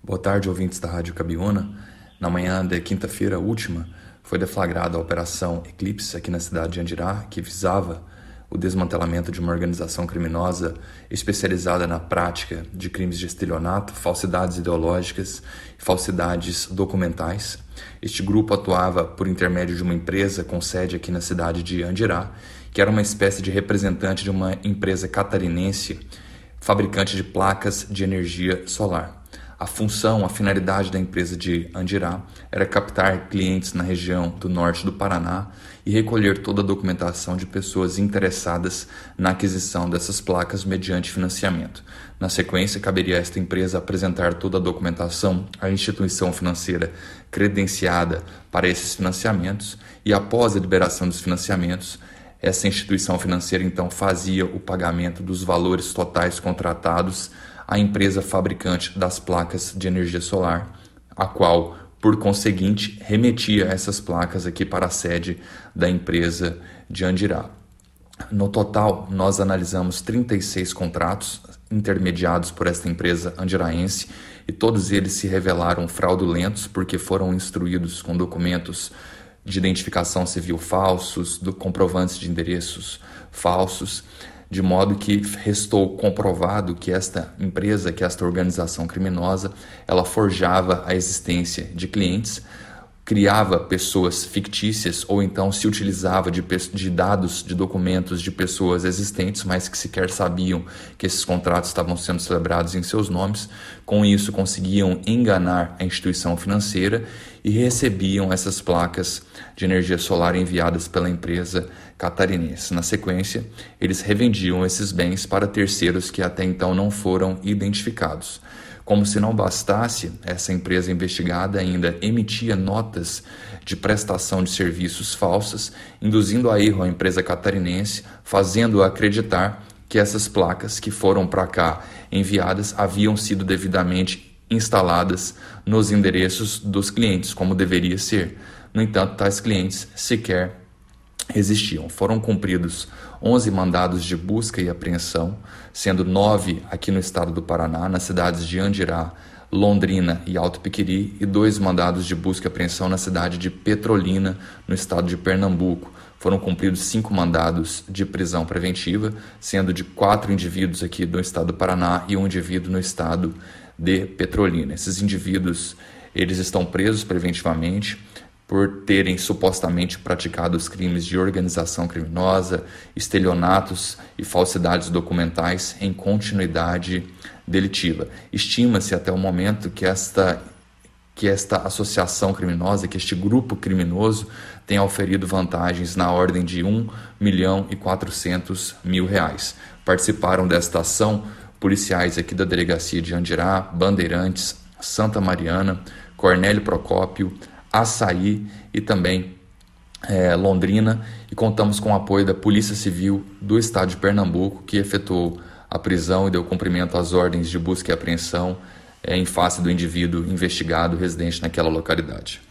Boa tarde, ouvintes da Rádio Cabiúna. Na manhã de quinta-feira última, foi deflagrada a Operação Eclipse aqui na cidade de Andirá, que visava o desmantelamento de uma organização criminosa especializada na prática de crimes de estelionato, falsidades ideológicas e falsidades documentais. Este grupo atuava por intermédio de uma empresa com sede aqui na cidade de Andirá, que era uma espécie de representante de uma empresa catarinense fabricante de placas de energia solar. A finalidade da empresa de Andirá era captar clientes na região do norte do Paraná e recolher toda a documentação de pessoas interessadas na aquisição dessas placas mediante financiamento. Na sequência, caberia a esta empresa apresentar toda a documentação à instituição financeira credenciada para esses financiamentos e, após a liberação dos financiamentos, essa instituição financeira então fazia o pagamento dos valores totais contratados à empresa fabricante das placas de energia solar, a qual, por conseguinte, remetia essas placas aqui para a sede da empresa de Andirá. No total, nós analisamos 36 contratos intermediados por esta empresa andiraense e todos eles se revelaram fraudulentos porque foram instruídos com documentos de identificação civil falsos, comprovantes de endereços falsos, de modo que restou comprovado que esta empresa, que esta organização criminosa, ela forjava a existência de clientes, criava pessoas fictícias ou então se utilizava de dados, de documentos de pessoas existentes, mas que sequer sabiam que esses contratos estavam sendo celebrados em seus nomes. Com isso, conseguiam enganar a instituição financeira e recebiam essas placas de energia solar enviadas pela empresa catarinense. Na sequência, eles revendiam esses bens para terceiros que até então não foram identificados. Como se não bastasse, essa empresa investigada ainda emitia notas de prestação de serviços falsas, induzindo a erro a empresa catarinense, fazendo-a acreditar que essas placas que foram para cá enviadas haviam sido devidamente instaladas nos endereços dos clientes, como deveria ser. No entanto, tais clientes sequer existiam. Foram cumpridos 11 mandados de busca e apreensão, sendo 9 aqui no estado do Paraná, nas cidades de Andirá, Londrina e Alto Piqueri, e 2 mandados de busca e apreensão na cidade de Petrolina, no estado de Pernambuco. Foram cumpridos 5 mandados de prisão preventiva, sendo de 4 indivíduos aqui do estado do Paraná e 1 indivíduo no estado de Petrolina. Esses indivíduos, eles estão presos preventivamente por terem supostamente praticado os crimes de organização criminosa, estelionatos e falsidades documentais em continuidade delitiva. Estima-se até o momento que esta associação criminosa, que este grupo criminoso tenha oferido vantagens na ordem de R$1.400.000. Participaram desta ação policiais aqui da Delegacia de Andirá, Bandeirantes, Santa Mariana, Cornélio Procópio, Açaí e também Londrina, e contamos com o apoio da Polícia Civil do Estado de Pernambuco, que efetuou a prisão e deu cumprimento às ordens de busca e apreensão em face do indivíduo investigado residente naquela localidade.